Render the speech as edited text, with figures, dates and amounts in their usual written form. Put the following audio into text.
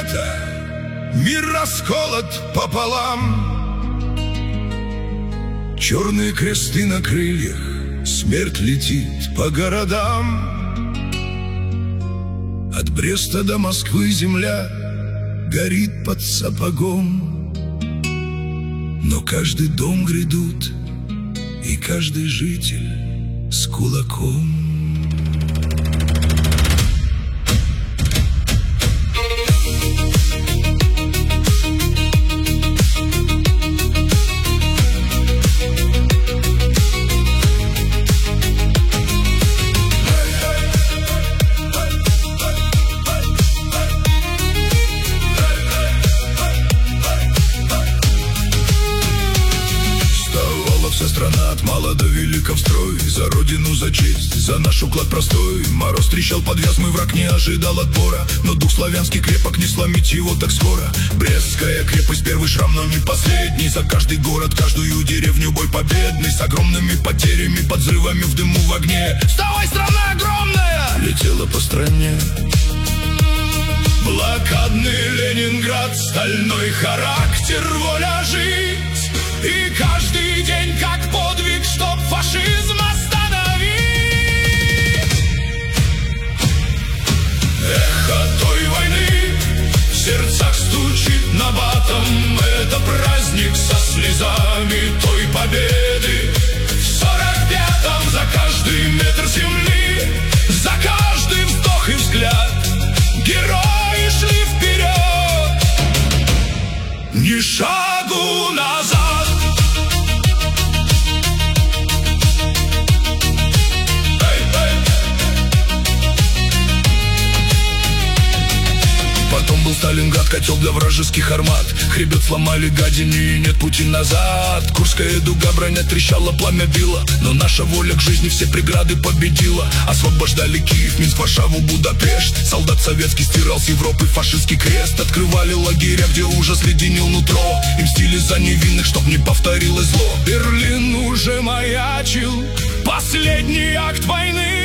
лето, мир расколот пополам. Черные кресты на крыльях, смерть летит по городам. От Бреста до Москвы земля горит под сапогом. Но каждый дом грядут, и каждый житель с кулаком. Вся страна от мала до велика в строй. За родину, за честь, за наш уклад простой. Мороз трещал под вязмый, враг не ожидал отпора. Но дух славянский крепок, не сломить его так скоро. Брестская крепость, первый шрам, но не последний. За каждый город, каждую деревню бой победный. С огромными потерями, под взрывами, в дыму, в огне. Вставай, страна огромная! Летела по стране блокадный Ленинград, стальной характер, воля жить. И каждый день как подвиг, чтоб фашизм остановить. Эхо той войны в сердцах стучит набатом. Это праздник со слезами той победы. В 45-м за каждый метр земли, за каждый вздох и взгляд герои шли вперед. Ни шагу назад. Потом был Сталинград, котел для вражеских армат. Хребет сломали гадине, и нет пути назад. Курская дуга, броня трещала, пламя било. Но наша воля к жизни все преграды победила. Освобождали Киев, Минск, Варшаву, Будапешт. Солдат советский стирал с Европы фашистский крест. Открывали лагеря, где ужас леденил нутро. И мстили за невинных, чтоб не повторилось зло. Берлин уже маячил, последний акт войны.